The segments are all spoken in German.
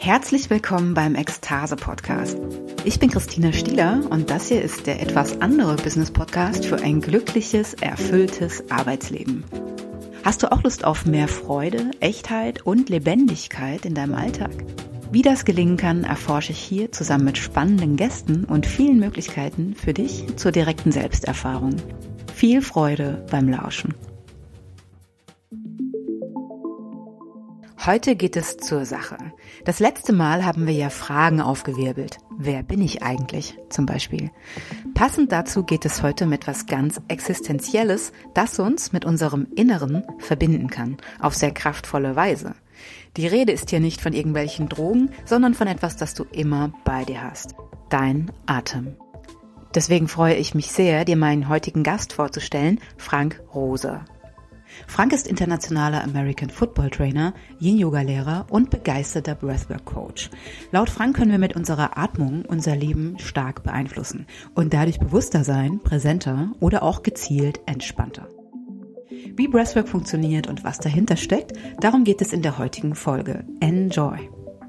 Herzlich willkommen beim Ekstase-Podcast. Ich bin Christina Stieler und das hier ist der etwas andere Business-Podcast für ein glückliches, erfülltes Arbeitsleben. Hast du auch Lust auf mehr Freude, Echtheit und Lebendigkeit in deinem Alltag? Wie das gelingen kann, erforsche ich hier zusammen mit spannenden Gästen und vielen Möglichkeiten für dich zur direkten Selbsterfahrung. Viel Freude beim Lauschen. Heute geht es zur Sache. Das letzte Mal haben wir ja Fragen aufgewirbelt. Wer bin ich eigentlich, zum Beispiel? Passend dazu geht es heute mit etwas ganz Existenzielles, das uns mit unserem Inneren verbinden kann, auf sehr kraftvolle Weise. Die Rede ist hier nicht von irgendwelchen Drogen, sondern von etwas, das du immer bei dir hast. Dein Atem. Deswegen freue ich mich sehr, dir meinen heutigen Gast vorzustellen, Frank Rose. Frank ist internationaler American Football Trainer, Yin-Yoga-Lehrer und begeisterter Breathwork-Coach. Laut Frank können wir mit unserer Atmung unser Leben stark beeinflussen und dadurch bewusster sein, präsenter oder auch gezielt entspannter. Wie Breathwork funktioniert und was dahinter steckt, darum geht es in der heutigen Folge. Enjoy!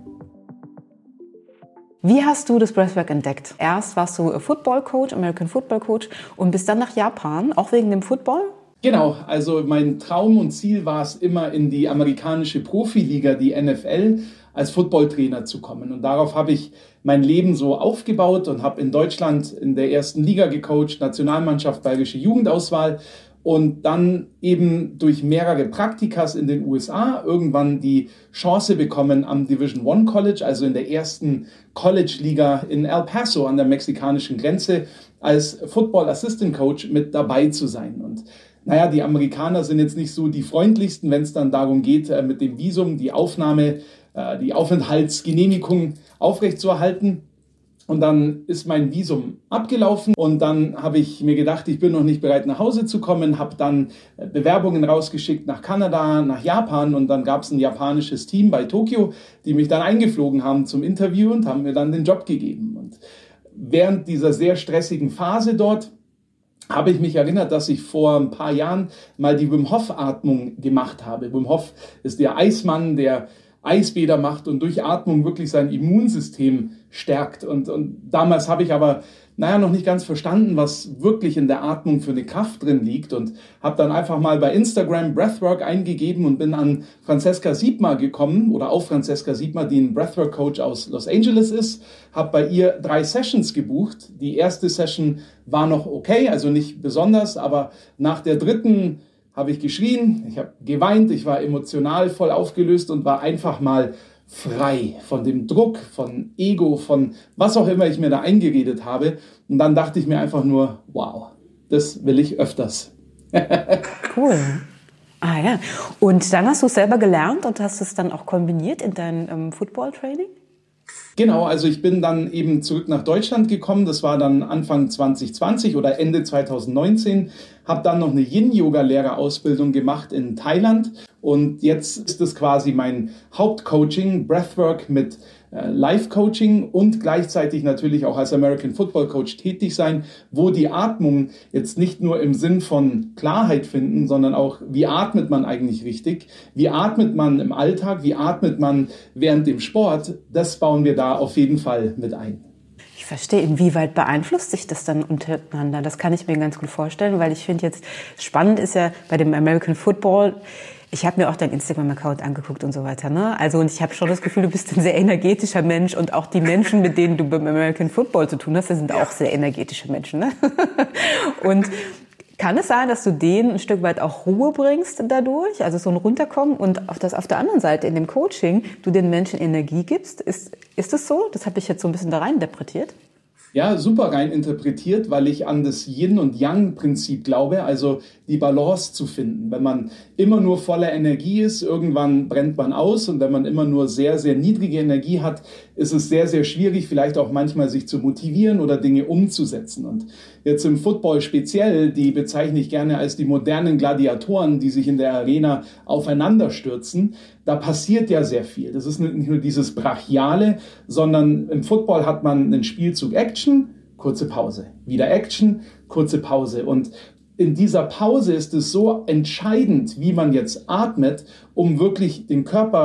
Wie hast du das Breathwork entdeckt? Erst warst du Football-Coach, American Football-Coach und bist dann nach Japan, auch wegen dem Football? Genau, also mein Traum und Ziel war es immer, in die amerikanische Profiliga, die NFL, als Footballtrainer zu kommen. Und darauf habe ich mein Leben so aufgebaut und habe in Deutschland in der ersten Liga gecoacht, Nationalmannschaft, bayerische Jugendauswahl und dann eben durch mehrere Praktikas in den USA irgendwann die Chance bekommen, am Division I College, also in der ersten College-Liga in El Paso an der mexikanischen Grenze, als Football Assistant Coach mit dabei zu sein. Und naja, die Amerikaner sind jetzt nicht so die freundlichsten, wenn es dann darum geht, mit dem Visum die Aufnahme, die Aufenthaltsgenehmigung aufrechtzuerhalten. Und dann ist mein Visum abgelaufen und dann habe ich mir gedacht, ich bin noch nicht bereit, nach Hause zu kommen, habe dann Bewerbungen rausgeschickt nach Kanada, nach Japan und dann gab es ein japanisches Team bei Tokio, die mich dann eingeflogen haben zum Interview und haben mir dann den Job gegeben. Und während dieser sehr stressigen Phase dort habe ich mich erinnert, dass ich vor ein paar Jahren mal die Wim Hof Atmung gemacht habe. Wim Hof ist der Eismann, der Eisbäder macht und durch Atmung wirklich sein Immunsystem stärkt. Und damals habe ich aber noch nicht ganz verstanden, was wirklich in der Atmung für eine Kraft drin liegt und habe dann einfach mal bei Instagram Breathwork eingegeben und bin an Francesca Siebmer gekommen oder auf Francesca Siebmer, die ein Breathwork-Coach aus Los Angeles ist, habe bei ihr 3 Sessions gebucht. Die erste Session war noch okay, also nicht besonders, aber nach der dritten habe ich geschrien, ich habe geweint, ich war emotional voll aufgelöst und war einfach mal frei von dem Druck, von Ego, von was auch immer ich mir da eingeredet habe. Und dann dachte ich mir einfach nur, wow, das will ich öfters. Cool. Ah ja. Und dann hast du es selber gelernt und hast es dann auch kombiniert in dein Football-Training? Genau, also ich bin dann eben zurück nach Deutschland gekommen. Das war dann Anfang 2020 oder Ende 2019. Habe dann noch eine Yin-Yoga-Lehrerausbildung gemacht in Thailand. Und jetzt ist es quasi mein Hauptcoaching, Breathwork mit Life-Coaching und gleichzeitig natürlich auch als American Football Coach tätig sein, wo die Atmung jetzt nicht nur im Sinn von Klarheit finden, sondern auch, wie atmet man eigentlich richtig? Wie atmet man im Alltag? Wie atmet man während dem Sport? Das bauen wir da auf jeden Fall mit ein. Ich verstehe, inwieweit beeinflusst sich das dann untereinander? Das kann ich mir ganz gut vorstellen, weil ich finde jetzt, spannend ist ja bei dem American Football, ich habe mir auch deinen Instagram-Account angeguckt und so weiter, ne? Also, und ich habe schon das Gefühl, du bist ein sehr energetischer Mensch und auch die Menschen, mit denen du beim American Football zu tun hast, das sind auch sehr energetische Menschen, ne? Und kann es sein, dass du denen ein Stück weit auch Ruhe bringst dadurch, also so ein Runterkommen und auf der anderen Seite in dem Coaching du den Menschen Energie gibst? Ist das so? Das habe ich jetzt so ein bisschen da rein interpretiert. Ja, super rein interpretiert, weil ich an das Yin- und Yang-Prinzip glaube, also die Balance zu finden. Wenn man immer nur voller Energie ist, irgendwann brennt man aus und wenn man immer nur sehr, sehr niedrige Energie hat, ist es sehr, sehr schwierig, vielleicht auch manchmal sich zu motivieren oder Dinge umzusetzen. Und jetzt im Football speziell, die bezeichne ich gerne als die modernen Gladiatoren, die sich in der Arena aufeinander stürzen. Da passiert ja sehr viel. Das ist nicht nur dieses Brachiale, sondern im Football hat man einen Spielzug Action, kurze Pause, wieder Action, kurze Pause. Und in dieser Pause ist es so entscheidend, wie man jetzt atmet, um wirklich den Körper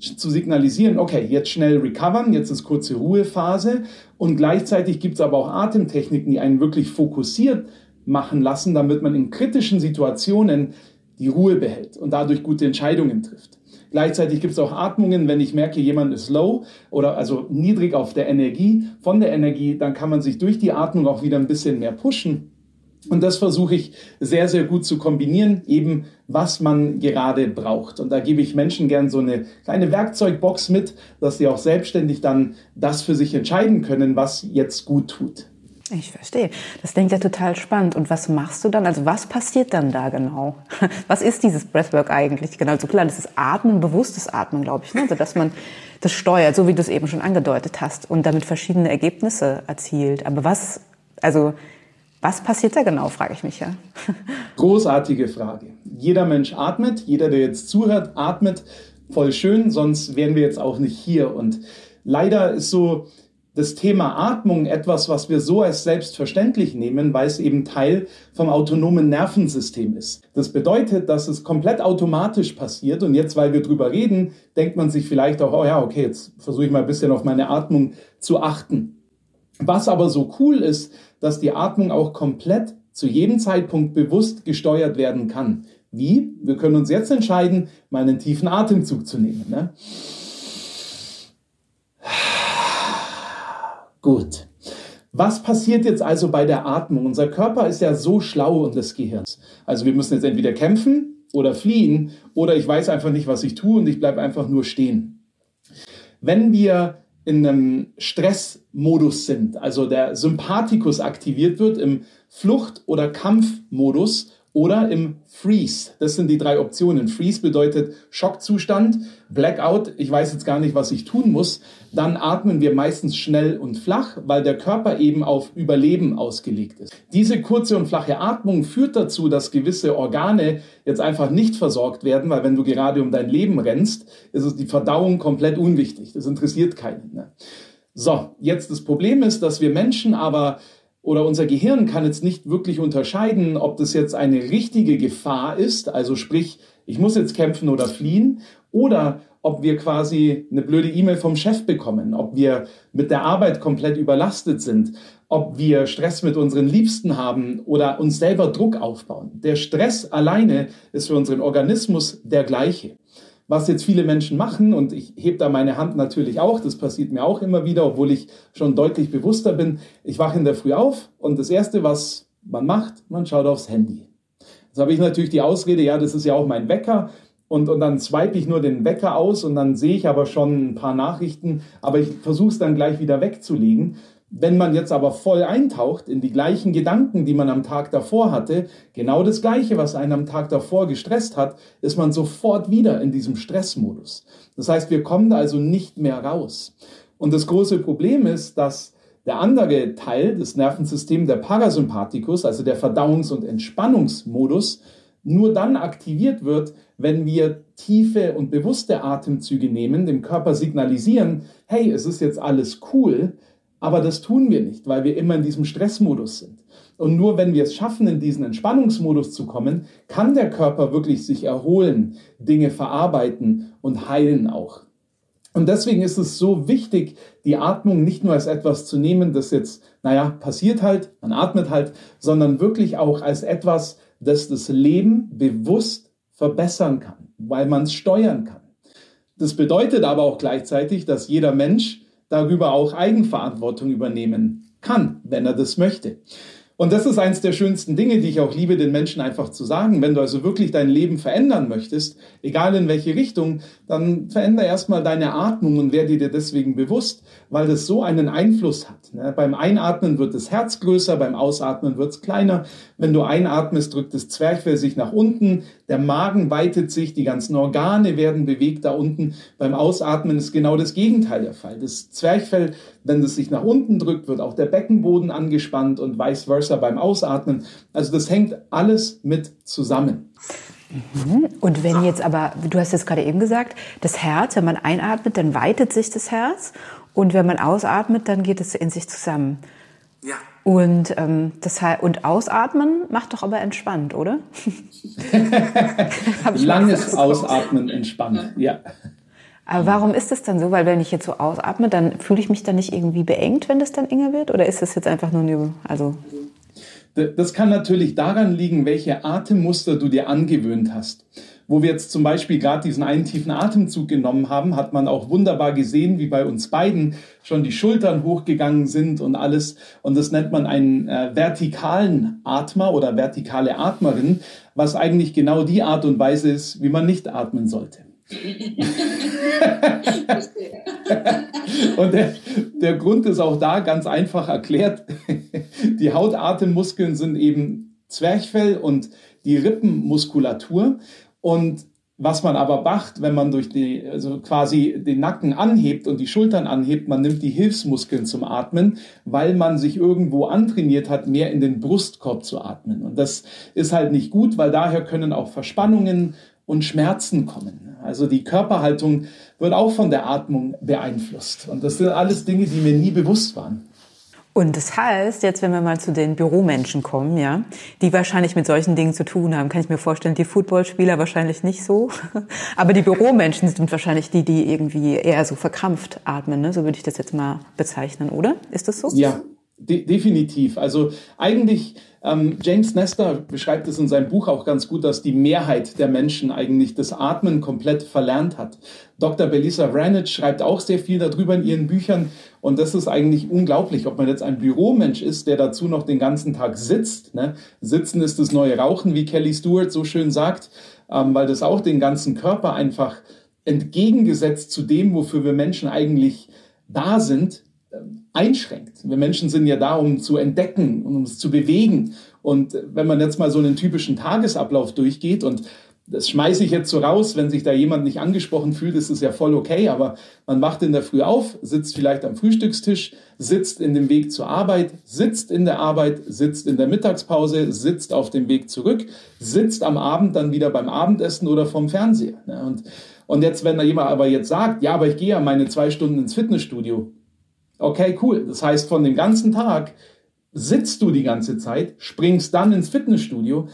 zu signalisieren, okay, jetzt schnell recovern, jetzt ist kurze Ruhephase. Und gleichzeitig gibt es aber auch Atemtechniken, die einen wirklich fokussiert machen lassen, damit man in kritischen Situationen die Ruhe behält und dadurch gute Entscheidungen trifft. Gleichzeitig gibt es auch Atmungen, wenn ich merke, jemand ist low oder also niedrig auf der Energie, von der Energie, dann kann man sich durch die Atmung auch wieder ein bisschen mehr pushen. Und das versuche ich sehr, sehr gut zu kombinieren, eben was man gerade braucht. Und da gebe ich Menschen gern so eine kleine Werkzeugbox mit, dass sie auch selbstständig dann das für sich entscheiden können, was jetzt gut tut. Ich verstehe. Das klingt ja total spannend. Und was machst du dann? Also was passiert dann da genau? Was ist dieses Breathwork eigentlich? Genau, so klar, das ist Atmen, bewusstes Atmen, glaube ich. Ne? Also dass man das steuert, so wie du es eben schon angedeutet hast und damit verschiedene Ergebnisse erzielt. Aber was passiert da genau, frage ich mich ja. Großartige Frage. Jeder Mensch atmet, jeder, der jetzt zuhört, atmet. Voll schön, sonst wären wir jetzt auch nicht hier. Und leider ist so das Thema Atmung etwas, was wir so als selbstverständlich nehmen, weil es eben Teil vom autonomen Nervensystem ist. Das bedeutet, dass es komplett automatisch passiert. Und jetzt, weil wir drüber reden, denkt man sich vielleicht auch, oh ja, okay, jetzt versuche ich mal ein bisschen auf meine Atmung zu achten. Was aber so cool ist, dass die Atmung auch komplett zu jedem Zeitpunkt bewusst gesteuert werden kann. Wie? Wir können uns jetzt entscheiden, mal einen tiefen Atemzug zu nehmen. Ne? Gut. Was passiert jetzt also bei der Atmung? Unser Körper ist ja so schlau und das Gehirn. Also wir müssen jetzt entweder kämpfen oder fliehen oder ich weiß einfach nicht, was ich tue und ich bleibe einfach nur stehen. Wenn wir in einem Stressmodus sind, also der Sympathikus aktiviert wird im Flucht- oder Kampfmodus oder im Freeze. Das sind die 3 Optionen. Freeze bedeutet Schockzustand, Blackout, ich weiß jetzt gar nicht, was ich tun muss. Dann atmen wir meistens schnell und flach, weil der Körper eben auf Überleben ausgelegt ist. Diese kurze und flache Atmung führt dazu, dass gewisse Organe jetzt einfach nicht versorgt werden, weil wenn du gerade um dein Leben rennst, ist es die Verdauung komplett unwichtig. Das interessiert keinen. Ne? So, jetzt das Problem ist, dass wir Menschen aber oder unser Gehirn kann jetzt nicht wirklich unterscheiden, ob das jetzt eine richtige Gefahr ist, also sprich, ich muss jetzt kämpfen oder fliehen, oder ob wir quasi eine blöde E-Mail vom Chef bekommen, ob wir mit der Arbeit komplett überlastet sind, ob wir Stress mit unseren Liebsten haben oder uns selber Druck aufbauen. Der Stress alleine ist für unseren Organismus der gleiche. Was jetzt viele Menschen machen, und ich hebe da meine Hand natürlich auch, das passiert mir auch immer wieder, obwohl ich schon deutlich bewusster bin, ich wache in der Früh auf und das Erste, was man macht, man schaut aufs Handy. Jetzt habe ich natürlich die Ausrede, ja, das ist ja auch mein Wecker und dann swipe ich nur den Wecker aus und dann sehe ich aber schon ein paar Nachrichten, aber ich versuche es dann gleich wieder wegzulegen. Wenn man jetzt aber voll eintaucht in die gleichen Gedanken, die man am Tag davor hatte, genau das Gleiche, was einen am Tag davor gestresst hat, ist man sofort wieder in diesem Stressmodus. Das heißt, wir kommen da also nicht mehr raus. Und das große Problem ist, dass der andere Teil des Nervensystems, der Parasympathikus, also der Verdauungs- und Entspannungsmodus, nur dann aktiviert wird, wenn wir tiefe und bewusste Atemzüge nehmen, dem Körper signalisieren, hey, es ist jetzt alles cool. Aber das tun wir nicht, weil wir immer in diesem Stressmodus sind. Und nur wenn wir es schaffen, in diesen Entspannungsmodus zu kommen, kann der Körper wirklich sich erholen, Dinge verarbeiten und heilen auch. Und deswegen ist es so wichtig, die Atmung nicht nur als etwas zu nehmen, das jetzt, passiert halt, man atmet halt, sondern wirklich auch als etwas, das das Leben bewusst verbessern kann, weil man es steuern kann. Das bedeutet aber auch gleichzeitig, dass jeder Mensch darüber auch Eigenverantwortung übernehmen kann, wenn er das möchte. Und das ist eines der schönsten Dinge, die ich auch liebe, den Menschen einfach zu sagen. Wenn du also wirklich dein Leben verändern möchtest, egal in welche Richtung, dann verändere erstmal deine Atmung und werde dir deswegen bewusst, weil das so einen Einfluss hat. Beim Einatmen wird das Herz größer, beim Ausatmen wird es kleiner. Wenn du einatmest, drückt das Zwerchfell sich nach unten, der Magen weitet sich, die ganzen Organe werden bewegt da unten. Beim Ausatmen ist genau das Gegenteil der Fall. Das Zwerchfell, wenn es sich nach unten drückt, wird auch der Beckenboden angespannt und vice versa beim Ausatmen. Also das hängt alles mit zusammen. Und wenn jetzt aber, du hast jetzt gerade eben gesagt, das Herz, wenn man einatmet, dann weitet sich das Herz und wenn man ausatmet, dann geht es in sich zusammen. Ja. Und, und Ausatmen macht doch aber entspannt, oder? Langes Ausatmen entspannt, ja. Aber warum ist es dann so? Weil wenn ich jetzt so ausatme, dann fühle ich mich dann nicht irgendwie beengt, wenn das dann enger wird? Oder ist das jetzt einfach nur eine, Das kann natürlich daran liegen, welche Atemmuster du dir angewöhnt hast. Wo wir jetzt zum Beispiel gerade diesen einen tiefen Atemzug genommen haben, hat man auch wunderbar gesehen, wie bei uns beiden schon die Schultern hochgegangen sind und alles. Und das nennt man einen vertikalen Atmer oder vertikale Atmerin, was eigentlich genau die Art und Weise ist, wie man nicht atmen sollte. Und der Grund ist auch da ganz einfach erklärt. Die Hautatemmuskeln sind eben Zwerchfell und die Rippenmuskulatur. Und was man aber macht, wenn man quasi den Nacken anhebt und die Schultern anhebt, man nimmt die Hilfsmuskeln zum Atmen, weil man sich irgendwo antrainiert hat, mehr in den Brustkorb zu atmen. Und das ist halt nicht gut, weil daher können auch Verspannungen und Schmerzen kommen. Also die Körperhaltung wird auch von der Atmung beeinflusst. Und das sind alles Dinge, die mir nie bewusst waren. Und das heißt, jetzt wenn wir mal zu den Büromenschen kommen, ja, die wahrscheinlich mit solchen Dingen zu tun haben, kann ich mir vorstellen, die Footballspieler wahrscheinlich nicht so. Aber die Büromenschen sind wahrscheinlich die irgendwie eher so verkrampft atmen, ne? So würde ich das jetzt mal bezeichnen, oder? Ist das so? Ja, definitiv. Also eigentlich, James Nestor beschreibt es in seinem Buch auch ganz gut, dass die Mehrheit der Menschen eigentlich das Atmen komplett verlernt hat. Dr. Belisa Vranich schreibt auch sehr viel darüber in ihren Büchern. Und das ist eigentlich unglaublich, ob man jetzt ein Büromensch ist, der dazu noch den ganzen Tag sitzt. Ne? Sitzen ist das neue Rauchen, wie Kelly Stewart so schön sagt, weil das auch den ganzen Körper einfach entgegengesetzt zu dem, wofür wir Menschen eigentlich da sind, einschränkt. Wir Menschen sind ja da, um zu entdecken, um uns zu bewegen. Und wenn man jetzt mal so einen typischen Tagesablauf durchgeht, und das schmeiße ich jetzt so raus, wenn sich da jemand nicht angesprochen fühlt, ist es ja voll okay, aber man wacht in der Früh auf, sitzt vielleicht am Frühstückstisch, sitzt in dem Weg zur Arbeit, sitzt in der Arbeit, sitzt in der Mittagspause, sitzt auf dem Weg zurück, sitzt am Abend dann wieder beim Abendessen oder vom Fernseher. Und jetzt, wenn da jemand aber jetzt sagt, ja, aber ich gehe ja meine 2 Stunden ins Fitnessstudio. Okay, cool. Das heißt, von dem ganzen Tag sitzt du die ganze Zeit, springst dann ins Fitnessstudio.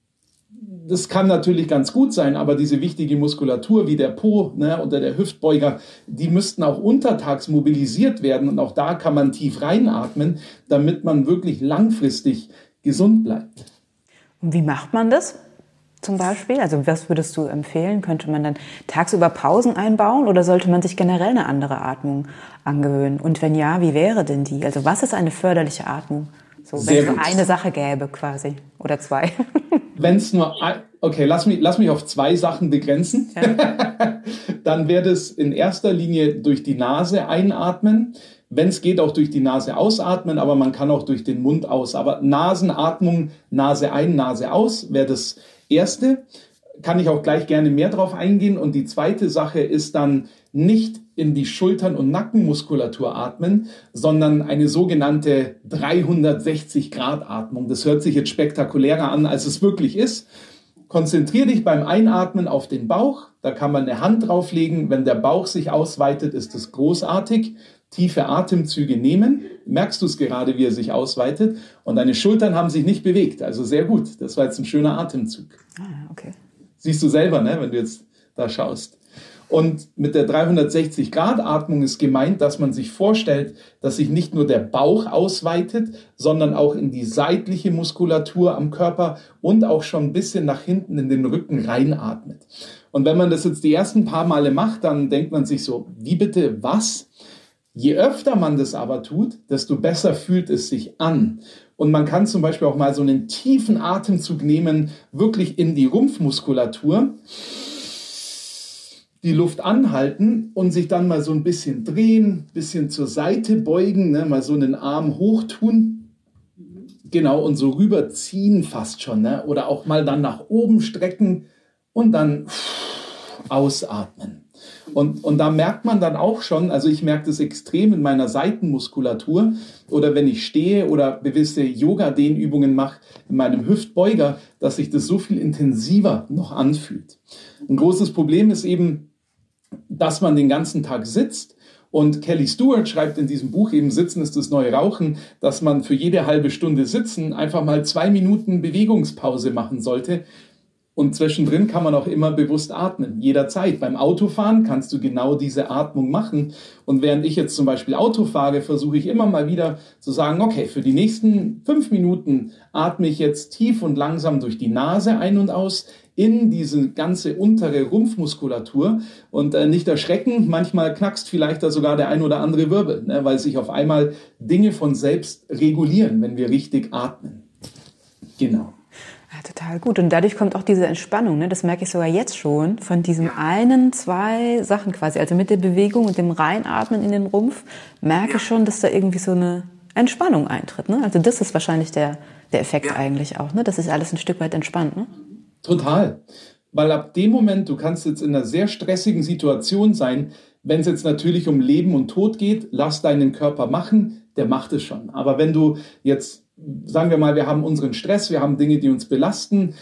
Das kann natürlich ganz gut sein, aber diese wichtige Muskulatur wie der Po, ne, oder der Hüftbeuger, die müssten auch untertags mobilisiert werden. Und auch da kann man tief reinatmen, damit man wirklich langfristig gesund bleibt. Und wie macht man das? Zum Beispiel? Also was würdest du empfehlen? Könnte man dann tagsüber Pausen einbauen oder sollte man sich generell eine andere Atmung angewöhnen? Und wenn ja, wie wäre denn die? Also was ist eine förderliche Atmung? So, wenn es so eine Sache gäbe quasi oder 2. Wenn es nur, okay, lass mich auf 2 Sachen begrenzen. Ja. Dann wäre das in erster Linie durch die Nase einatmen. Wenn es geht, auch durch die Nase ausatmen, aber man kann auch durch den Mund aus. Aber Nasenatmung, Nase ein, Nase aus, wäre das Erste. Kann ich auch gleich gerne mehr drauf eingehen. Und die zweite Sache ist dann nicht in die Schultern- und Nackenmuskulatur atmen, sondern eine sogenannte 360-Grad-Atmung. Das hört sich jetzt spektakulärer an, als es wirklich ist. Konzentriere dich beim Einatmen auf den Bauch. Da kann man eine Hand drauflegen. Wenn der Bauch sich ausweitet, ist das großartig. Tiefe Atemzüge nehmen. Merkst du es gerade, wie er sich ausweitet? Und deine Schultern haben sich nicht bewegt. Also sehr gut. Das war jetzt ein schöner Atemzug. Okay. Siehst du selber, ne, wenn du jetzt da schaust. Und mit der 360-Grad-Atmung ist gemeint, dass man sich vorstellt, dass sich nicht nur der Bauch ausweitet, sondern auch in die seitliche Muskulatur am Körper und auch schon ein bisschen nach hinten in den Rücken reinatmet. Und wenn man das jetzt die ersten paar Male macht, dann denkt man sich so, wie bitte, was? Je öfter man das aber tut, desto besser fühlt es sich an. Und man kann zum Beispiel auch mal so einen tiefen Atemzug nehmen, wirklich in die Rumpfmuskulatur, die Luft anhalten und sich dann mal so ein bisschen drehen, bisschen zur Seite beugen, ne, mal so einen Arm hoch tun. Genau, und so rüberziehen fast schon, ne? Oder auch mal dann nach oben strecken und dann ausatmen. Und da merkt man dann auch schon, also ich merke das extrem in meiner Seitenmuskulatur oder wenn ich stehe oder gewisse Yoga-Dehnübungen mache in meinem Hüftbeuger, dass sich das so viel intensiver noch anfühlt. Ein großes Problem ist eben, dass man den ganzen Tag sitzt. Und Kelly Stewart schreibt in diesem Buch eben Sitzen ist das neue Rauchen, dass man für jede halbe Stunde Sitzen einfach mal 2 Minuten Bewegungspause machen sollte. Und zwischendrin kann man auch immer bewusst atmen, jederzeit. Beim Autofahren kannst du genau diese Atmung machen. Und während ich jetzt zum Beispiel Auto fahre, versuche ich immer mal wieder zu sagen, okay, für die nächsten 5 Minuten atme ich jetzt tief und langsam durch die Nase ein und aus in diese ganze untere Rumpfmuskulatur. Und nicht erschrecken, manchmal knackst vielleicht da sogar der ein oder andere Wirbel, ne, weil sich auf einmal Dinge von selbst regulieren, wenn wir richtig atmen. Genau. Ja, total gut. Und dadurch kommt auch diese Entspannung, ne? Das merke ich sogar jetzt schon, von diesen einen, 2 Sachen quasi. Also mit der Bewegung und dem Reinatmen in den Rumpf merke ich schon, dass da irgendwie so eine Entspannung eintritt. Ne? Also das ist wahrscheinlich der Effekt eigentlich auch, ne? Das ist alles ein Stück weit entspannt. Ne? Total. Weil ab dem Moment, du kannst jetzt in einer sehr stressigen Situation sein, wenn es jetzt natürlich um Leben und Tod geht, lass deinen Körper machen, der macht es schon. Aber wenn du jetzt, sagen wir mal, wir haben unseren Stress, wir haben Dinge, die uns belasten,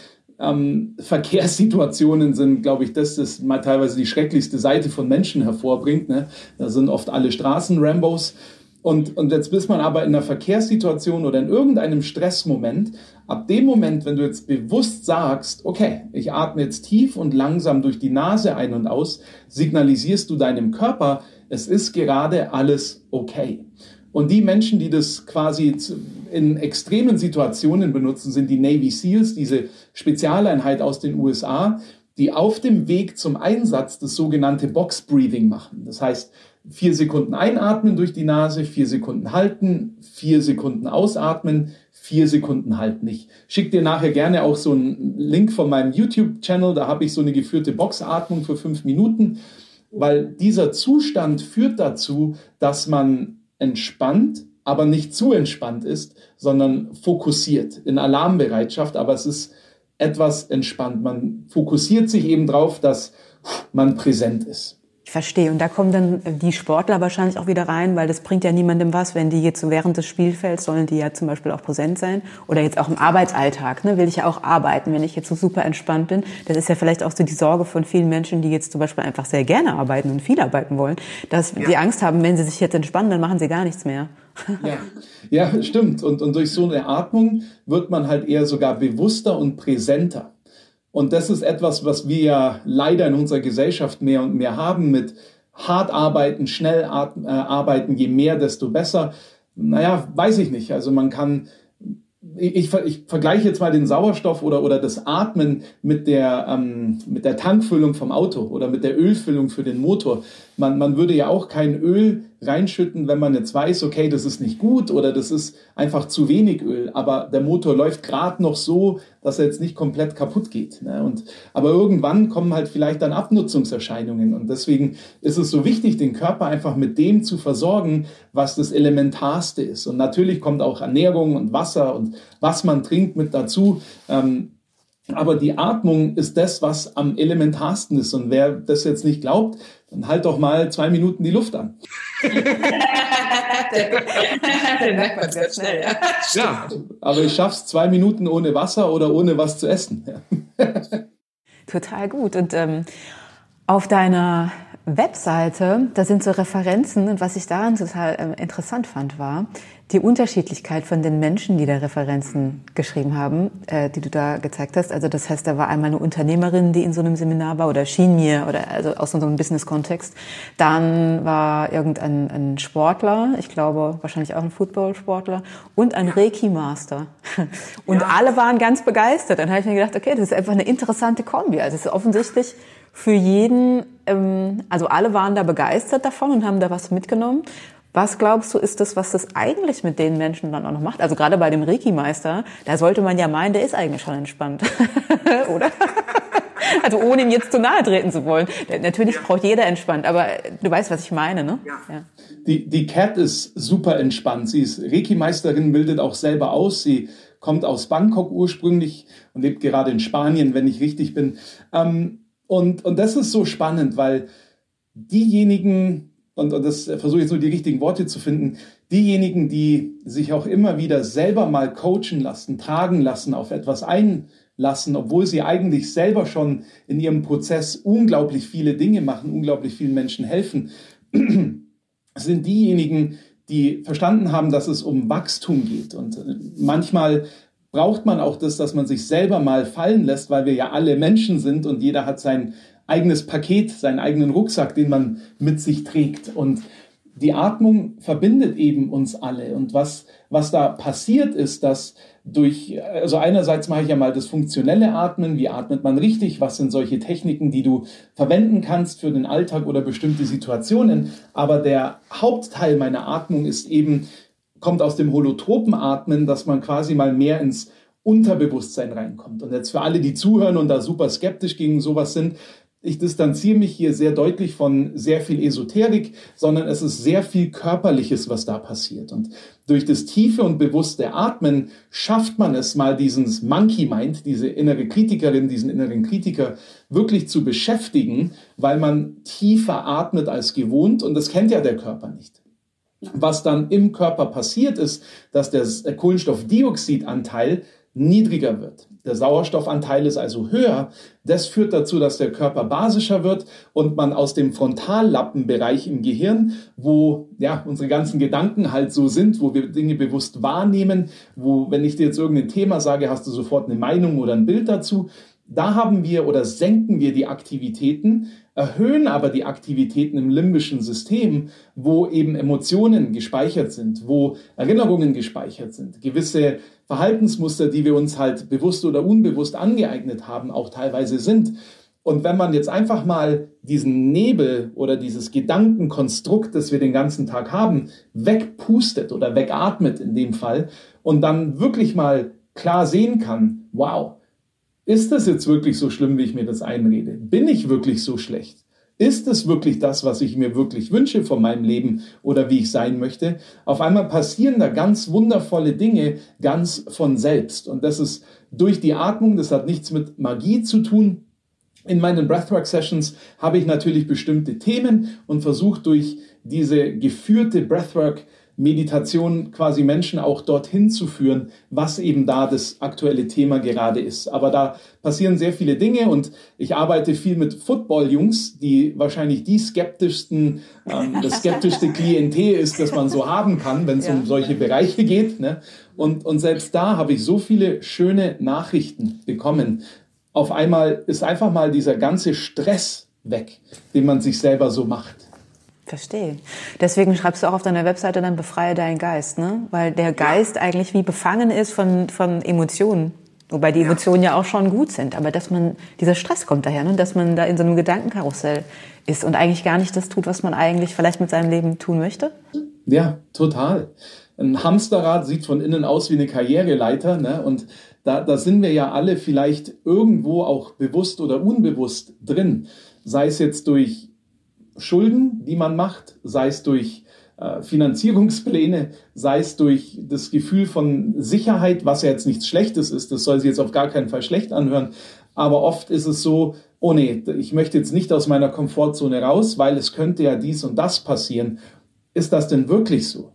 Verkehrssituationen sind, glaube ich, das mal teilweise die schrecklichste Seite von Menschen hervorbringt. Ne? Da sind oft alle Straßen-Rambos. Und jetzt bist man aber in einer Verkehrssituation oder in irgendeinem Stressmoment. Ab dem Moment, wenn du jetzt bewusst sagst, okay, ich atme jetzt tief und langsam durch die Nase ein und aus, signalisierst du deinem Körper, es ist gerade alles okay. Und die Menschen, die das quasi in extremen Situationen benutzen, sind die Navy SEALs, diese Spezialeinheit aus den USA, die auf dem Weg zum Einsatz das sogenannte Box Breathing machen. Das heißt, 4 Sekunden einatmen durch die Nase, 4 Sekunden halten, 4 Sekunden ausatmen, 4 Sekunden halten. Ich schicke dir nachher gerne auch so einen Link von meinem YouTube-Channel, da habe ich so eine geführte Boxatmung für 5 Minuten, weil dieser Zustand führt dazu, dass man entspannt, aber nicht zu entspannt ist, sondern fokussiert, in Alarmbereitschaft, aber es ist etwas entspannt. Man fokussiert sich eben drauf, dass man präsent ist. Ich verstehe. Und da kommen dann die Sportler wahrscheinlich auch wieder rein, weil das bringt ja niemandem was, wenn die jetzt so während des Spielfelds, sollen die ja zum Beispiel auch präsent sein. Oder jetzt auch im Arbeitsalltag, ne, will ich ja auch arbeiten, wenn ich jetzt so super entspannt bin. Das ist ja vielleicht auch so die Sorge von vielen Menschen, die jetzt zum Beispiel einfach sehr gerne arbeiten und viel arbeiten wollen, dass die Angst haben, wenn sie sich jetzt entspannen, dann machen sie gar nichts mehr. Ja, stimmt. Und durch so eine Atmung wird man halt eher sogar bewusster und präsenter. Und das ist etwas, was wir ja leider in unserer Gesellschaft mehr und mehr haben mit hart arbeiten, schnell arbeiten, je mehr, desto besser. Naja, weiß ich nicht. Also man kann, ich vergleiche jetzt mal den Sauerstoff oder das Atmen mit der Tankfüllung vom Auto oder mit der Ölfüllung für den Motor. Man würde ja auch kein Öl reinschütten, wenn man jetzt weiß, okay, das ist nicht gut oder das ist einfach zu wenig Öl. Aber der Motor läuft gerade noch so, dass er jetzt nicht komplett kaputt geht. Ne? Aber irgendwann kommen halt vielleicht dann Abnutzungserscheinungen. Und deswegen ist es so wichtig, den Körper einfach mit dem zu versorgen, was das Elementarste ist. Und natürlich kommt auch Ernährung und Wasser und was man trinkt mit dazu. Aber die Atmung ist das, was am elementarsten ist. Und wer das jetzt nicht glaubt, dann halt doch mal 2 Minuten die Luft an. Den merkt man sehr schnell. Ja, aber ich schaff's 2 Minuten ohne Wasser oder ohne was zu essen. Ja. Total gut. Und auf deiner Webseite, da sind so Referenzen. Und was ich daran total interessant fand, war die Unterschiedlichkeit von den Menschen, die da Referenzen geschrieben haben, die du da gezeigt hast. Also das heißt, da war einmal eine Unternehmerin, die in so einem Seminar war oder schien mir, oder also aus so einem Business-Kontext. Dann war irgendein Sportler, ich glaube wahrscheinlich auch ein Football-Sportler und ein Reiki-Master. Und alle waren ganz begeistert. Dann habe ich mir gedacht, okay, das ist einfach eine interessante Kombi. Also es ist offensichtlich für jeden, also alle waren da begeistert davon und haben da was mitgenommen. Was glaubst du, ist das, was das eigentlich mit den Menschen dann auch noch macht? Also gerade bei dem Reiki-Meister, da sollte man ja meinen, der ist eigentlich schon entspannt, oder? Also ohne ihm jetzt zu nahe treten zu wollen. Natürlich braucht jeder entspannt, aber du weißt, was ich meine, ne? Ja. Die Kat ist super entspannt. Sie ist Reiki-Meisterin, bildet auch selber aus. Sie kommt aus Bangkok ursprünglich und lebt gerade in Spanien, wenn ich richtig bin. Und das ist so spannend, weil diejenigen, und das versuche ich jetzt nur die richtigen Worte zu finden, diejenigen, die sich auch immer wieder selber mal coachen lassen, tragen lassen, auf etwas einlassen, obwohl sie eigentlich selber schon in ihrem Prozess unglaublich viele Dinge machen, unglaublich vielen Menschen helfen, sind diejenigen, die verstanden haben, dass es um Wachstum geht. Und manchmal braucht man auch das, dass man sich selber mal fallen lässt, weil wir ja alle Menschen sind und jeder hat sein eigenes Paket, seinen eigenen Rucksack, den man mit sich trägt. Und die Atmung verbindet eben uns alle. Und was da passiert ist, dass also einerseits mache ich ja mal das funktionelle Atmen, wie atmet man richtig, was sind solche Techniken, die du verwenden kannst für den Alltag oder bestimmte Situationen. Aber der Hauptteil meiner Atmung kommt aus dem holotropen Atmen, dass man quasi mal mehr ins Unterbewusstsein reinkommt. Und jetzt für alle, die zuhören und da super skeptisch gegen sowas sind, ich distanziere mich hier sehr deutlich von sehr viel Esoterik, sondern es ist sehr viel Körperliches, was da passiert. Und durch das tiefe und bewusste Atmen schafft man es mal, dieses Monkey Mind, diese innere Kritikerin, diesen inneren Kritiker wirklich zu beschäftigen, weil man tiefer atmet als gewohnt und das kennt ja der Körper nicht. Was dann im Körper passiert ist, dass der Kohlenstoffdioxidanteil niedriger wird. Der Sauerstoffanteil ist also höher. Das führt dazu, dass der Körper basischer wird und man aus dem Frontallappenbereich im Gehirn, wo ja unsere ganzen Gedanken halt so sind, wo wir Dinge bewusst wahrnehmen, wo, wenn ich dir jetzt irgendein Thema sage, hast du sofort eine Meinung oder ein Bild dazu. Da haben wir oder senken wir die Aktivitäten, erhöhen aber die Aktivitäten im limbischen System, wo eben Emotionen gespeichert sind, wo Erinnerungen gespeichert sind, gewisse Verhaltensmuster, die wir uns halt bewusst oder unbewusst angeeignet haben, auch teilweise sind. Und wenn man jetzt einfach mal diesen Nebel oder dieses Gedankenkonstrukt, das wir den ganzen Tag haben, wegpustet oder wegatmet in dem Fall und dann wirklich mal klar sehen kann, wow, ist das jetzt wirklich so schlimm, wie ich mir das einrede? Bin ich wirklich so schlecht? Ist es wirklich das, was ich mir wirklich wünsche von meinem Leben oder wie ich sein möchte? Auf einmal passieren da ganz wundervolle Dinge ganz von selbst. Und das ist durch die Atmung, das hat nichts mit Magie zu tun. In meinen Breathwork-Sessions habe ich natürlich bestimmte Themen und versuche durch diese geführte Breathwork-Meditation quasi Menschen auch dorthin zu führen, was eben da das aktuelle Thema gerade ist. Aber da passieren sehr viele Dinge und ich arbeite viel mit Football-Jungs, die wahrscheinlich das skeptischste Klientel ist, das man so haben kann, wenn es um solche Bereiche geht. Ne? Und selbst da habe ich so viele schöne Nachrichten bekommen. Auf einmal ist einfach mal dieser ganze Stress weg, den man sich selber so macht. Verstehe. Deswegen schreibst du auch auf deiner Webseite dann befreie deinen Geist, ne? Weil der Geist eigentlich wie befangen ist von Emotionen. Wobei die Emotionen ja auch schon gut sind. Aber dieser Stress kommt daher, ne? Dass man da in so einem Gedankenkarussell ist und eigentlich gar nicht das tut, was man eigentlich vielleicht mit seinem Leben tun möchte. Ja, total. Ein Hamsterrad sieht von innen aus wie eine Karriereleiter, ne? Und da sind wir ja alle vielleicht irgendwo auch bewusst oder unbewusst drin. Sei es jetzt durch Schulden, die man macht, sei es durch Finanzierungspläne, sei es durch das Gefühl von Sicherheit, was ja jetzt nichts Schlechtes ist, das soll sich jetzt auf gar keinen Fall schlecht anhören, aber oft ist es so, oh nee, ich möchte jetzt nicht aus meiner Komfortzone raus, weil es könnte ja dies und das passieren. Ist das denn wirklich so?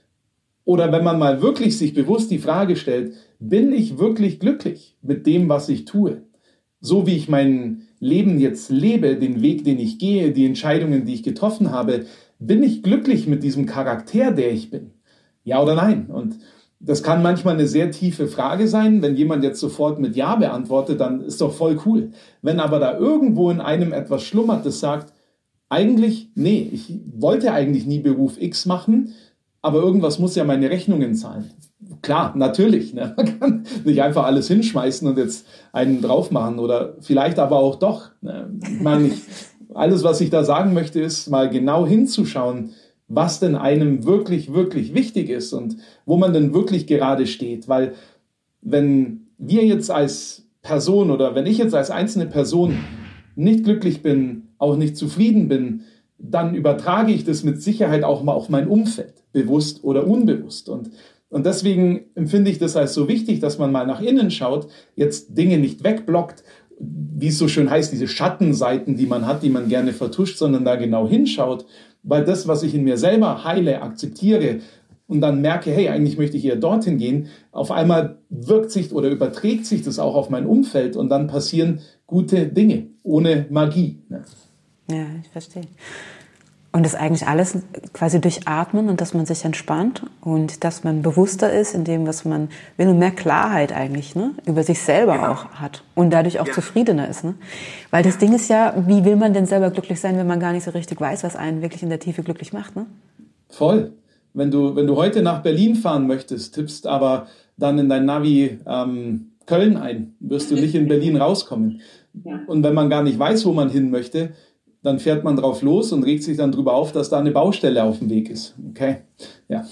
Oder wenn man mal wirklich sich bewusst die Frage stellt, bin ich wirklich glücklich mit dem, was ich tue? So wie ich mein Leben jetzt lebe, den Weg, den ich gehe, die Entscheidungen, die ich getroffen habe, bin ich glücklich mit diesem Charakter, der ich bin? Ja oder nein? Und das kann manchmal eine sehr tiefe Frage sein. Wenn jemand jetzt sofort mit Ja beantwortet, dann ist doch voll cool. Wenn aber da irgendwo in einem etwas schlummert, das sagt, eigentlich, nee, ich wollte eigentlich nie Beruf X machen, aber irgendwas muss ja meine Rechnungen zahlen. Klar, natürlich. Ne? Man kann nicht einfach alles hinschmeißen und jetzt einen drauf machen oder vielleicht aber auch doch. Ne? Ich meine, alles, was ich da sagen möchte, ist mal genau hinzuschauen, was denn einem wirklich, wirklich wichtig ist und wo man denn wirklich gerade steht. Weil wenn wir jetzt als Person oder wenn ich jetzt als einzelne Person nicht glücklich bin, auch nicht zufrieden bin, dann übertrage ich das mit Sicherheit auch mal auf mein Umfeld, bewusst oder unbewusst. Und deswegen empfinde ich das als so wichtig, dass man mal nach innen schaut, jetzt Dinge nicht wegblockt, wie es so schön heißt, diese Schattenseiten, die man hat, die man gerne vertuscht, sondern da genau hinschaut, weil das, was ich in mir selber heile, akzeptiere und dann merke, hey, eigentlich möchte ich eher dorthin gehen, auf einmal wirkt sich oder überträgt sich das auch auf mein Umfeld und dann passieren gute Dinge, ohne Magie. Ne? Ja, ich verstehe. Und das eigentlich alles quasi durch Atmen und dass man sich entspannt und dass man bewusster ist in dem, was man will und mehr Klarheit eigentlich, ne, über sich selber auch hat und dadurch auch zufriedener ist, ne? Weil das Ding ist ja, wie will man denn selber glücklich sein, wenn man gar nicht so richtig weiß, was einen wirklich in der Tiefe glücklich macht, ne? Voll. Wenn du heute nach Berlin fahren möchtest, tippst aber dann in dein Navi Köln ein, wirst du nicht in Berlin rauskommen. Und wenn man gar nicht weiß, wo man hin möchte, dann fährt man drauf los und regt sich dann drüber auf, dass da eine Baustelle auf dem Weg ist. Okay? Ja.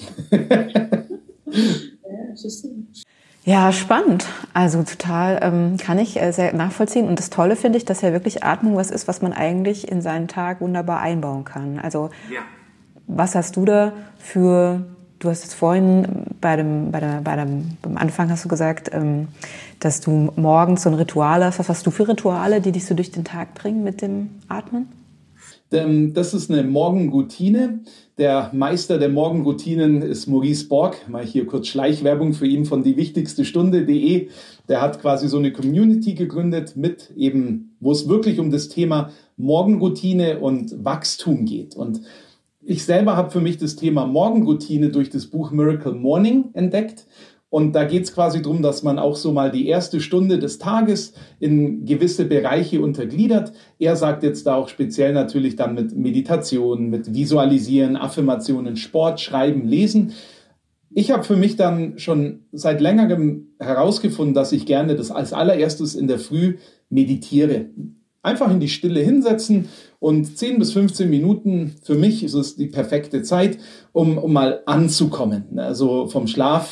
Ja, spannend. Also total kann ich sehr nachvollziehen. Und das Tolle finde ich, dass ja wirklich Atmung was ist, was man eigentlich in seinen Tag wunderbar einbauen kann. Also was hast du da für... Du hast jetzt vorhin beim Anfang hast du gesagt, dass du morgens so ein Ritual hast. Was hast du für Rituale, die dich so durch den Tag bringen mit dem Atmen? Das ist eine Morgenroutine. Der Meister der Morgenroutinen ist Maurice Borg. Mal hier kurz Schleichwerbung für ihn von diewichtigstestunde.de. Der hat quasi so eine Community gegründet mit eben, wo es wirklich um das Thema Morgenroutine und Wachstum geht. Und ich selber habe für mich das Thema Morgenroutine durch das Buch Miracle Morning entdeckt. Und da geht es quasi darum, dass man auch so mal die erste Stunde des Tages in gewisse Bereiche untergliedert. Er sagt jetzt da auch speziell natürlich dann mit Meditation, mit Visualisieren, Affirmationen, Sport, Schreiben, Lesen. Ich habe für mich dann schon seit längerem herausgefunden, dass ich gerne das als allererstes in der Früh meditiere. Einfach in die Stille hinsetzen und 10 bis 15 Minuten, für mich ist es die perfekte Zeit, um mal anzukommen. Also vom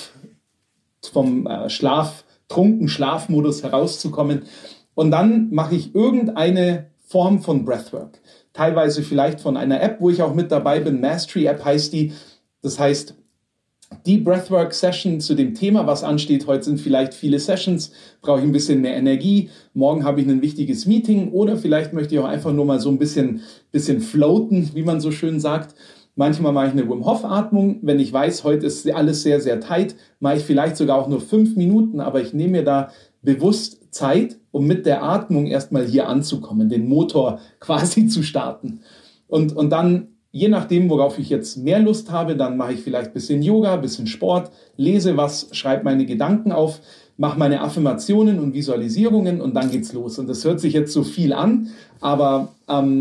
trunken Schlafmodus herauszukommen. Und dann mache ich irgendeine Form von Breathwork. Teilweise vielleicht von einer App, wo ich auch mit dabei bin. Mastery App heißt die. Das heißt, die Breathwork-Session zu dem Thema, was ansteht, heute sind vielleicht viele Sessions, brauche ich ein bisschen mehr Energie, morgen habe ich ein wichtiges Meeting oder vielleicht möchte ich auch einfach nur mal so ein bisschen floaten, wie man so schön sagt. Manchmal mache ich eine Wim Hof Atmung, wenn ich weiß, heute ist alles sehr, sehr tight, mache ich vielleicht sogar auch nur 5 Minuten, aber ich nehme mir da bewusst Zeit, um mit der Atmung erstmal hier anzukommen, den Motor quasi zu starten. Und dann je nachdem, worauf ich jetzt mehr Lust habe, dann mache ich vielleicht ein bisschen Yoga, ein bisschen Sport, lese was, schreibe meine Gedanken auf, mache meine Affirmationen und Visualisierungen und dann geht's los. Und das hört sich jetzt so viel an, aber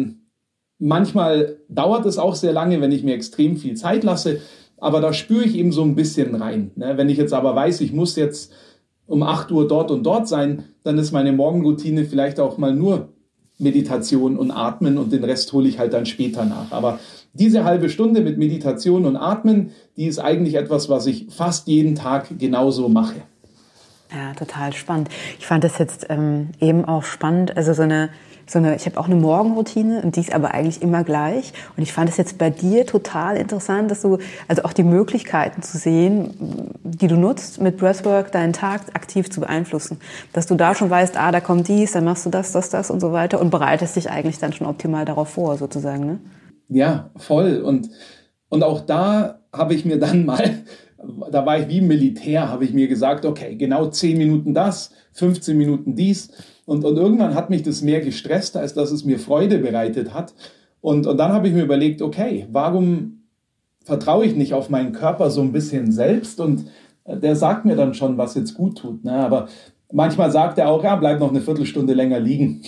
manchmal dauert es auch sehr lange, wenn ich mir extrem viel Zeit lasse, aber da spüre ich eben so ein bisschen rein. Wenn ich jetzt aber weiß, ich muss jetzt um 8 Uhr dort und dort sein, dann ist meine Morgenroutine vielleicht auch mal nur Meditation und Atmen und den Rest hole ich halt dann später nach. Aber diese halbe Stunde mit Meditation und Atmen, die ist eigentlich etwas, was ich fast jeden Tag genauso mache. Ja, total spannend. Ich fand das jetzt eben auch spannend, also ich habe auch eine Morgenroutine und die ist aber eigentlich immer gleich. Und ich fand es jetzt bei dir total interessant, dass du also auch die Möglichkeiten zu sehen, die du nutzt, mit Breathwork deinen Tag aktiv zu beeinflussen. Dass du da schon weißt, da kommt dies, dann machst du das und so weiter und bereitest dich eigentlich dann schon optimal darauf vor, sozusagen, ne? Ja, voll. Und auch da habe ich mir dann mal, da war ich wie im Militär, habe ich mir gesagt, okay, genau 10 Minuten das, 15 Minuten dies. Und irgendwann hat mich das mehr gestresst, als dass es mir Freude bereitet hat. Und dann habe ich mir überlegt, okay, warum vertraue ich nicht auf meinen Körper so ein bisschen selbst? Und der sagt mir dann schon, was jetzt gut tut. Ne? Aber manchmal sagt er auch, ja, bleib noch eine Viertelstunde länger liegen.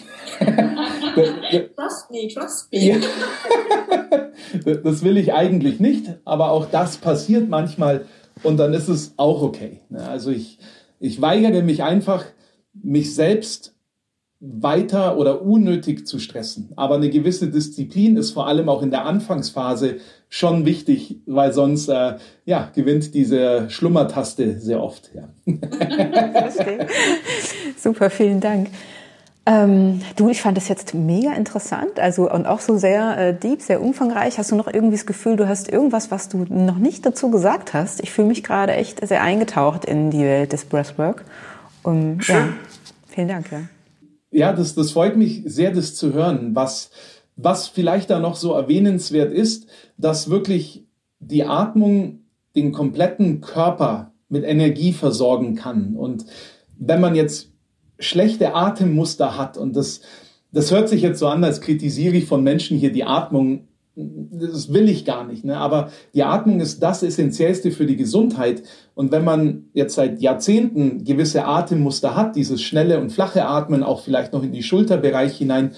Trust me. Das will ich eigentlich nicht, aber auch das passiert manchmal und dann ist es auch okay. Also ich weigere mich einfach, mich selbst weiter oder unnötig zu stressen. Aber eine gewisse Disziplin ist vor allem auch in der Anfangsphase schon wichtig, weil sonst gewinnt diese Schlummertaste sehr oft. Ja. Super, vielen Dank. Ich fand das jetzt mega interessant, also und auch so sehr deep, sehr umfangreich. Hast du noch irgendwie das Gefühl, du hast irgendwas, was du noch nicht dazu gesagt hast? Ich fühle mich gerade echt sehr eingetaucht in die Welt des Breathwork. Ja, vielen Dank. Ja. Ja, das freut mich sehr, das zu hören. Was vielleicht da noch so erwähnenswert ist, dass wirklich die Atmung den kompletten Körper mit Energie versorgen kann. Und wenn man jetzt schlechte Atemmuster hat, und das hört sich jetzt so an, als kritisiere ich von Menschen hier die Atmung, das will ich gar nicht. Ne? Aber die Atmung ist das Essentiellste für die Gesundheit. Und wenn man jetzt seit Jahrzehnten gewisse Atemmuster hat, dieses schnelle und flache Atmen, auch vielleicht noch in die Schulterbereich hinein,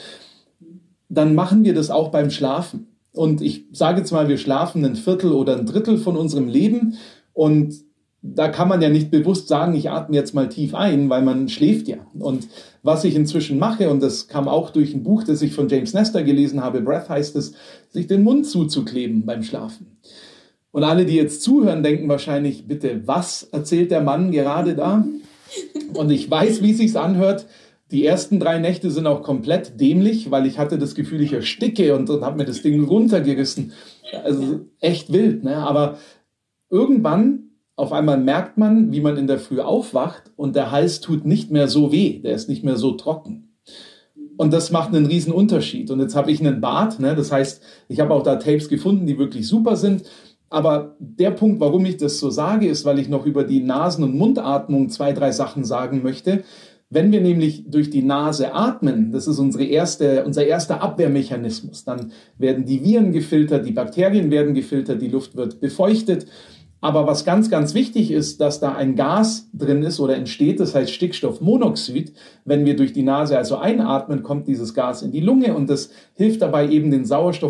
dann machen wir das auch beim Schlafen. Und ich sage jetzt mal, wir schlafen ein Viertel oder ein Drittel von unserem Leben. Und da kann man ja nicht bewusst sagen, ich atme jetzt mal tief ein, weil man schläft ja. Und was ich inzwischen mache, und das kam auch durch ein Buch, das ich von James Nestor gelesen habe, Breath heißt es, sich den Mund zuzukleben beim Schlafen. Und alle, die jetzt zuhören, denken wahrscheinlich, bitte, was erzählt der Mann gerade da? Und ich weiß, wie es sich anhört. Die ersten 3 Nächte sind auch komplett dämlich, weil ich hatte das Gefühl, ich ersticke und habe mir das Ding runtergerissen. Also echt wild, ne? Aber irgendwann auf einmal merkt man, wie man in der Früh aufwacht und der Hals tut nicht mehr so weh, der ist nicht mehr so trocken. Und das macht einen riesen Unterschied. Und jetzt habe ich einen Bart, ne? Das heißt, ich habe auch da Tapes gefunden, die wirklich super sind. Aber der Punkt, warum ich das so sage, ist, weil ich noch über die Nasen- und Mundatmung 2, 3 Sachen sagen möchte. Wenn wir nämlich durch die Nase atmen, das ist unser erster Abwehrmechanismus, dann werden die Viren gefiltert, die Bakterien werden gefiltert, die Luft wird befeuchtet. Aber was ganz, ganz wichtig ist, dass da ein Gas drin ist oder entsteht, das heißt Stickstoffmonoxid. Wenn wir durch die Nase also einatmen, kommt dieses Gas in die Lunge und das hilft dabei eben den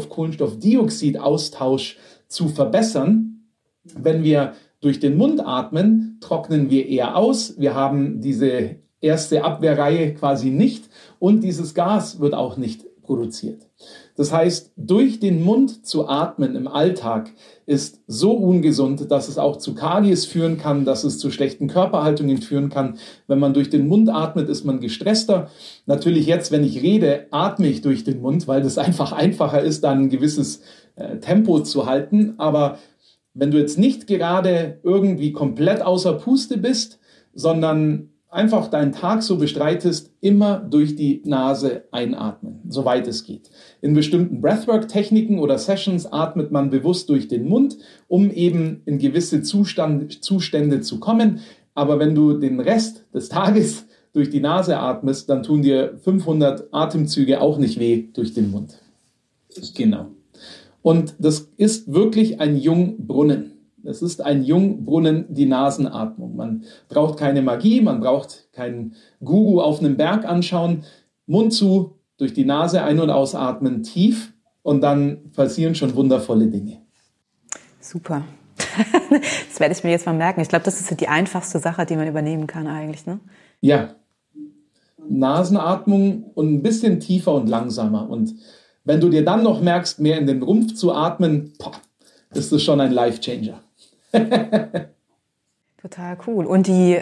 Sauerstoff-Kohlenstoff-Dioxid-Austausch zu verbessern. Wenn wir durch den Mund atmen, trocknen wir eher aus. Wir haben diese erste Abwehrreihe quasi nicht und dieses Gas wird auch nicht produziert. Das heißt, durch den Mund zu atmen im Alltag ist so ungesund, dass es auch zu Karies führen kann, dass es zu schlechten Körperhaltungen führen kann. Wenn man durch den Mund atmet, ist man gestresster. Natürlich jetzt, wenn ich rede, atme ich durch den Mund, weil das einfach einfacher ist, dann ein gewisses Tempo zu halten. Aber wenn du jetzt nicht gerade irgendwie komplett außer Puste bist, sondern einfach deinen Tag so bestreitest, immer durch die Nase einatmen, soweit es geht. In bestimmten Breathwork-Techniken oder Sessions atmet man bewusst durch den Mund, um eben in gewisse Zustände zu kommen. Aber wenn du den Rest des Tages durch die Nase atmest, dann tun dir 500 Atemzüge auch nicht weh durch den Mund. Genau. Und das ist wirklich ein Jungbrunnen. Es ist ein Jungbrunnen, die Nasenatmung. Man braucht keine Magie, man braucht keinen Guru auf einem Berg anschauen. Mund zu, durch die Nase ein- und ausatmen, tief und dann passieren schon wundervolle Dinge. Super. Das werde ich mir jetzt mal merken. Ich glaube, das ist die einfachste Sache, die man übernehmen kann eigentlich, ne? Ja. Nasenatmung und ein bisschen tiefer und langsamer. Und wenn du dir dann noch merkst, mehr in den Rumpf zu atmen, ist das schon ein Life-Changer. Total cool. Und die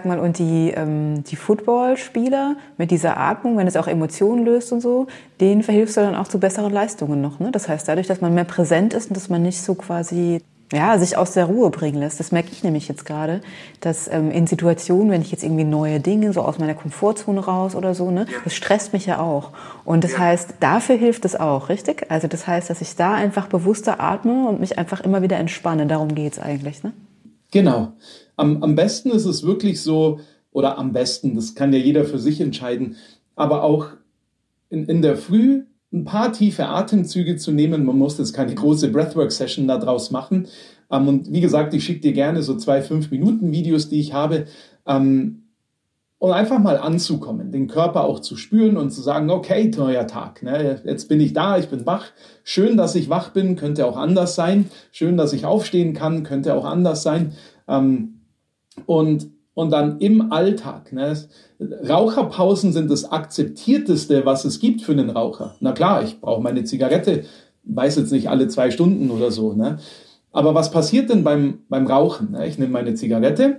Footballspieler mit dieser Atmung, wenn es auch Emotionen löst und so, denen verhilfst du dann auch zu besseren Leistungen noch, ne? Das heißt, dadurch, dass man mehr präsent ist und dass man nicht so quasi, sich aus der Ruhe bringen lässt. Das merke ich nämlich jetzt gerade, dass in Situationen, wenn ich jetzt irgendwie neue Dinge, so aus meiner Komfortzone raus oder so, ne, das stresst mich ja auch. Und das heißt, dafür hilft es auch, richtig? Also das heißt, dass ich da einfach bewusster atme und mich einfach immer wieder entspanne. Darum geht's eigentlich, ne? Genau. Am besten ist es wirklich so, oder am besten, das kann ja jeder für sich entscheiden, aber auch in der Früh ein paar tiefe Atemzüge zu nehmen. Man muss jetzt keine große Breathwork-Session daraus machen. Und wie gesagt, ich schicke dir gerne so 2 5-Minuten-Videos, die ich habe, und einfach mal anzukommen, den Körper auch zu spüren und zu sagen, okay, neuer Tag, ne? Jetzt bin ich da, ich bin wach. Schön, dass ich wach bin, könnte auch anders sein. Schön, dass ich aufstehen kann, könnte auch anders sein. Und dann im Alltag, ne? Raucherpausen sind das Akzeptierteste, was es gibt für einen Raucher. Na klar, ich brauche meine Zigarette, weiß jetzt nicht alle 2 Stunden oder so, ne? Aber was passiert denn beim Rauchen? Ne? Ich nehme meine Zigarette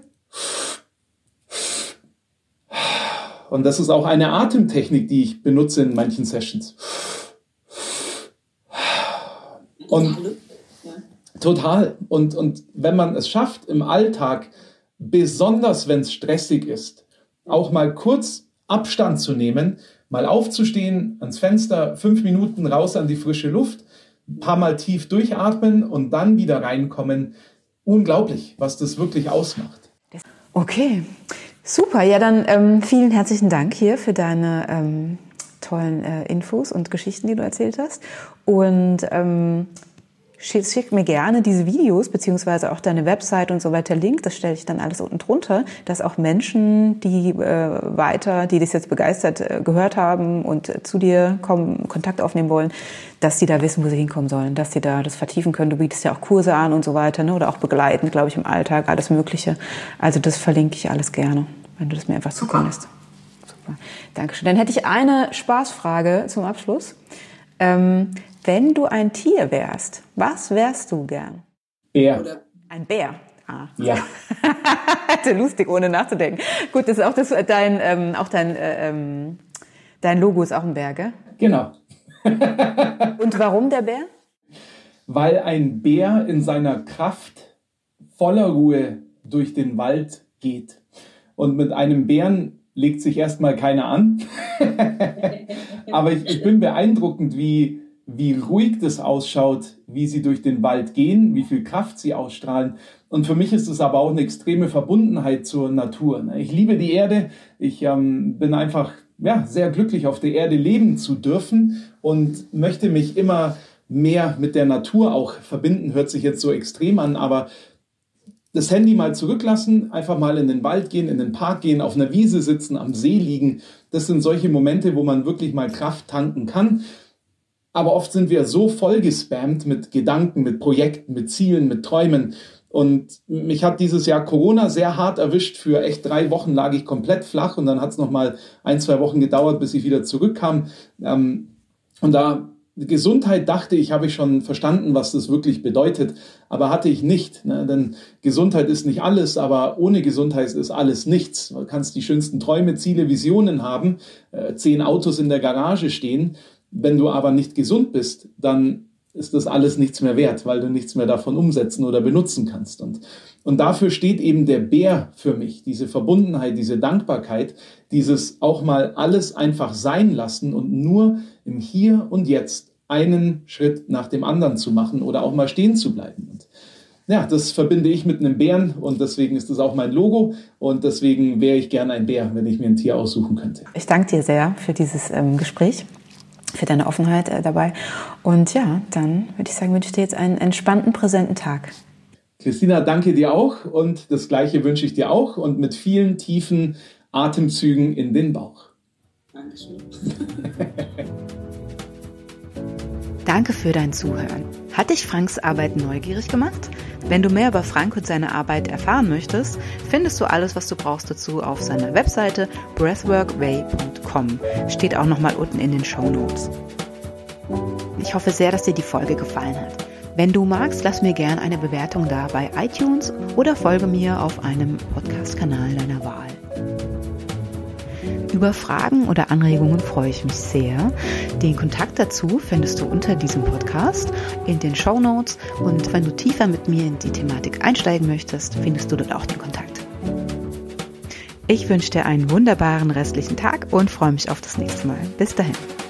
und das ist auch eine Atemtechnik, die ich benutze in manchen Sessions. Und total. Und wenn man es schafft, im Alltag, besonders wenn es stressig ist, auch mal kurz Abstand zu nehmen, mal aufzustehen, ans Fenster, 5 Minuten raus an die frische Luft, ein paar Mal tief durchatmen und dann wieder reinkommen. Unglaublich, was das wirklich ausmacht. Okay, super. Ja, dann vielen herzlichen Dank hier für deine tollen Infos und Geschichten, die du erzählt hast. Und schick mir gerne diese Videos, beziehungsweise auch deine Website und so weiter Link, das stelle ich dann alles unten drunter, dass auch Menschen, die das jetzt begeistert gehört haben und zu dir kommen, Kontakt aufnehmen wollen, dass die da wissen, wo sie hinkommen sollen, dass sie da das vertiefen können. Du bietest ja auch Kurse an und so weiter, ne? Oder auch begleitend, glaube ich, im Alltag, alles Mögliche. Also das verlinke ich alles gerne, wenn du das mir einfach zukommen lässt. Super. Dankeschön. Dann hätte ich eine Spaßfrage zum Abschluss. Wenn du ein Tier wärst, was wärst du gern? Bär. Oder ein Bär. Ah. Ja. Lustig, ohne nachzudenken. Gut, das ist auch dein Logo ist auch ein Bär, gell? Genau. Und warum der Bär? Weil ein Bär in seiner Kraft voller Ruhe durch den Wald geht. Und mit einem Bären legt sich erstmal keiner an. Aber ich bin beeindruckend, wie ruhig das ausschaut, wie sie durch den Wald gehen, wie viel Kraft sie ausstrahlen. Und für mich ist es aber auch eine extreme Verbundenheit zur Natur. Ich liebe die Erde. Ich bin einfach sehr glücklich, auf der Erde leben zu dürfen und möchte mich immer mehr mit der Natur auch verbinden. Hört sich jetzt so extrem an, aber das Handy mal zurücklassen, einfach mal in den Wald gehen, in den Park gehen, auf einer Wiese sitzen, am See liegen. Das sind solche Momente, wo man wirklich mal Kraft tanken kann. Aber oft sind wir so voll gespammt mit Gedanken, mit Projekten, mit Zielen, mit Träumen. Und mich hat dieses Jahr Corona sehr hart erwischt. Für echt 3 Wochen lag ich komplett flach und dann hat es nochmal 1-2 Wochen gedauert, bis ich wieder zurückkam. Und da Gesundheit dachte ich, habe ich schon verstanden, was das wirklich bedeutet, aber hatte ich nicht. Ne? Denn Gesundheit ist nicht alles, aber ohne Gesundheit ist alles nichts. Du kannst die schönsten Träume, Ziele, Visionen haben, 10 Autos in der Garage stehen. Wenn du aber nicht gesund bist, dann ist das alles nichts mehr wert, weil du nichts mehr davon umsetzen oder benutzen kannst. Und dafür steht eben der Bär für mich, diese Verbundenheit, diese Dankbarkeit, dieses auch mal alles einfach sein lassen und nur im Hier und Jetzt einen Schritt nach dem anderen zu machen oder auch mal stehen zu bleiben. Und ja, das verbinde ich mit einem Bären und deswegen ist das auch mein Logo und deswegen wäre ich gern ein Bär, wenn ich mir ein Tier aussuchen könnte. Ich danke dir sehr für dieses Gespräch, für deine Offenheit dabei. Und ja, dann würde ich sagen, wünsche ich dir jetzt einen entspannten, präsenten Tag. Christina, danke dir auch und das Gleiche wünsche ich dir auch und mit vielen tiefen Atemzügen in den Bauch. Dankeschön. Danke für dein Zuhören. Hat dich Franks Arbeit neugierig gemacht? Wenn du mehr über Frank und seine Arbeit erfahren möchtest, findest du alles, was du brauchst dazu auf seiner Webseite breathworkway.com. Steht auch nochmal unten in den Shownotes. Ich hoffe sehr, dass dir die Folge gefallen hat. Wenn du magst, lass mir gerne eine Bewertung da bei iTunes oder folge mir auf einem Podcast-Kanal deiner Wahl. Über Fragen oder Anregungen freue ich mich sehr. Den Kontakt dazu findest du unter diesem Podcast in den Shownotes und wenn du tiefer mit mir in die Thematik einsteigen möchtest, findest du dort auch den Kontakt. Ich wünsche dir einen wunderbaren restlichen Tag und freue mich auf das nächste Mal. Bis dahin.